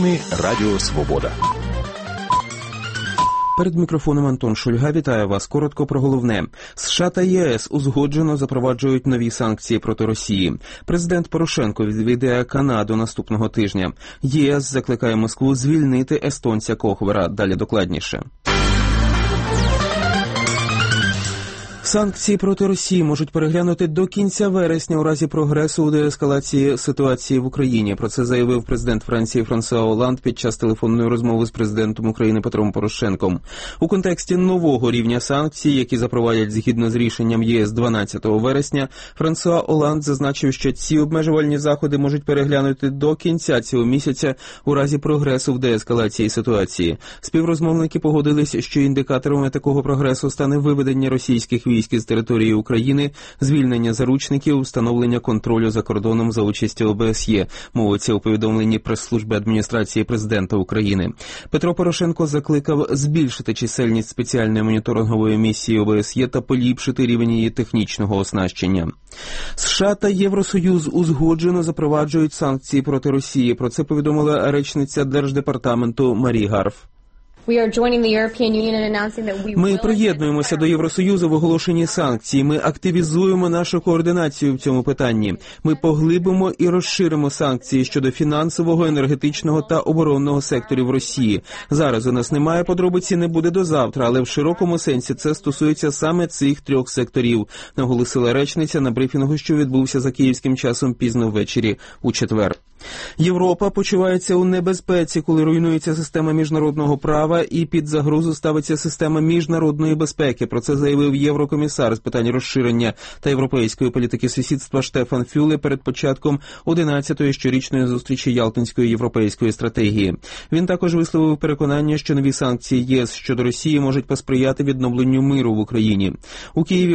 Новини Радіо Свобода. Перед мікрофоном Антон Шульга. Вітаю вас. Коротко про головне. США та ЄС узгоджено запроваджують нові санкції проти Росії. Президент Порошенко відвідає Канаду наступного тижня. ЄС закликає Москву звільнити естонця Кохвера. Далі докладніше. Санкції проти Росії можуть переглянути до кінця вересня у разі прогресу у деескалації ситуації в Україні. Про це заявив президент Франції Франсуа Оланд під час телефонної розмови з президентом України Петром Порошенком. У контексті нового рівня санкцій, які запровадять згідно з рішенням ЄС 12 вересня, Франсуа Оланд зазначив, що ці обмежувальні заходи можуть переглянути до кінця цього місяця у разі прогресу в деескалації ситуації. Співрозмовники погодились, що індикаторами такого прогресу стане виведення російських військ з території України, звільнення заручників, встановлення контролю за кордоном за участі ОБСЄ, мовиться у повідомленні прес-служби адміністрації президента України. Петро Порошенко закликав збільшити чисельність спеціальної моніторингової місії ОБСЄ та поліпшити рівень її технічного оснащення. США та Євросоюз узгоджено запроваджують санкції проти Росії. Про це повідомила речниця Держдепартаменту Марі Гарф. Ми приєднуємося до Євросоюзу в оголошенні санкцій. Ми активізуємо нашу координацію в цьому питанні. Ми поглибимо і розширимо санкції щодо фінансового, енергетичного та оборонного секторів Росії. Зараз у нас немає подробиці, не буде до завтра, але в широкому сенсі це стосується саме цих трьох секторів, наголосила речниця на брифінгу, що відбувся за київським часом пізно ввечері у четвер. Європа почувається у небезпеці, коли руйнується система міжнародного права і під загрозу ставиться система міжнародної безпеки. Про це заявив єврокомісар з питань розширення та європейської політики сусідства Штефан Фюле перед початком 11-ї щорічної зустрічі Ялтинської європейської стратегії. Він також висловив переконання, що нові санкції ЄС щодо Росії можуть посприяти відновленню миру в Україні. У Києві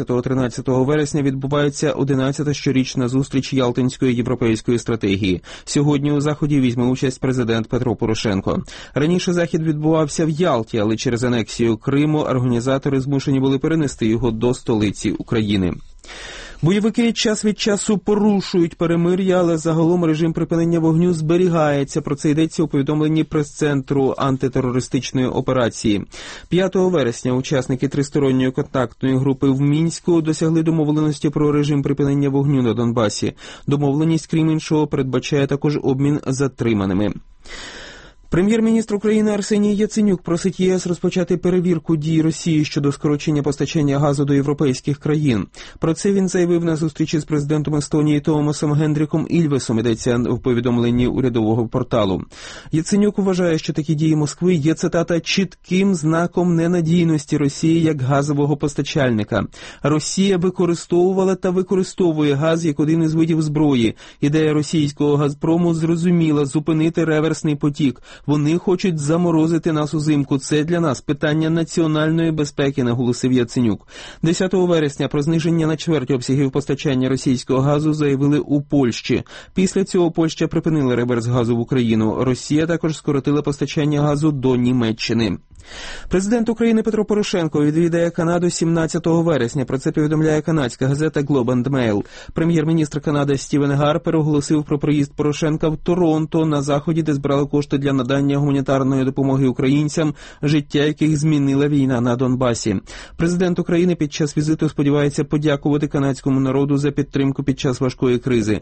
11-13 вересня відбувається 11-та щорічна зустріч Ялтинської європейської стратегії. Сьогодні у заході візьме участь президент Петро Порошенко. Раніше захід відбувався в Ялті, але через анексію Криму організатори змушені були перенести його до столиці України. Бойовики час від часу порушують перемир'я, але загалом режим припинення вогню зберігається. Про це йдеться у повідомленні прес-центру антитерористичної операції. 5 вересня учасники тристоронньої контактної групи в Мінську досягли домовленості про режим припинення вогню на Донбасі. Домовленість, крім іншого, передбачає також обмін затриманими. Прем'єр-міністр України Арсеній Яценюк просить ЄС розпочати перевірку дій Росії щодо скорочення постачання газу до європейських країн. Про це він заявив на зустрічі з президентом Естонії Томасом Гендріком Ільвесом, йдеться в повідомленні урядового порталу. Яценюк вважає, що такі дії Москви є, цитата, «чітким знаком ненадійності Росії як газового постачальника». Росія використовувала та використовує газ як один із видів зброї. Ідея російського «Газпрому» зрозуміла – зупинити реверсний потік. Вони хочуть заморозити нас узимку. Це для нас питання національної безпеки, наголосив Яценюк. 10 вересня про зниження на чверть обсягів постачання російського газу заявили у Польщі. Після цього Польща припинила реверс газу в Україну. Росія також скоротила постачання газу до Німеччини. Президент України Петро Порошенко відвідає Канаду 17 вересня. Про це повідомляє канадська газета Globe and Mail. Прем'єр-міністр Канади Стівен Гарпер оголосив про приїзд Порошенка в Торонто на заході, де збирали кошти для надання гуманітарної допомоги українцям, життя яких змінила війна на Донбасі. Президент України під час візиту сподівається подякувати канадському народу за підтримку під час важкої кризи.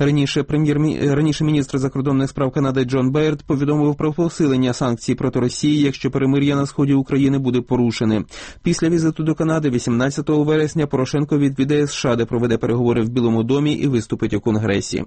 Раніше міністр закордонних справ Канади Джон Бейрд повідомив про посилення санкцій проти Росії, якщо перемир'я на сході України буде порушене. Після візиту до Канади 18 вересня Порошенко відвідає США, де проведе переговори в Білому домі і виступить у Конгресі.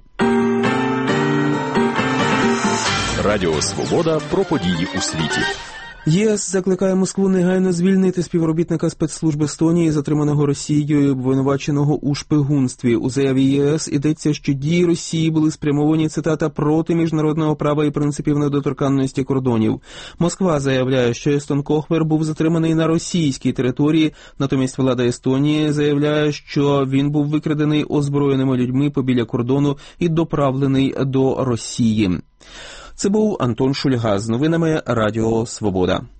Радіо Свобода про події у світі. ЄС закликає Москву негайно звільнити співробітника спецслужб Естонії, затриманого Росією і обвинуваченого у шпигунстві. У заяві ЄС йдеться, що дії Росії були спрямовані, цитата, проти міжнародного права і принципів недоторканності кордонів. Москва заявляє, що Естон Кохвер був затриманий на російській території, натомість влада Естонії заявляє, що він був викрадений озброєними людьми побіля кордону і доправлений до Росії. Це був Антон Шульга з новинами Радіо Свобода.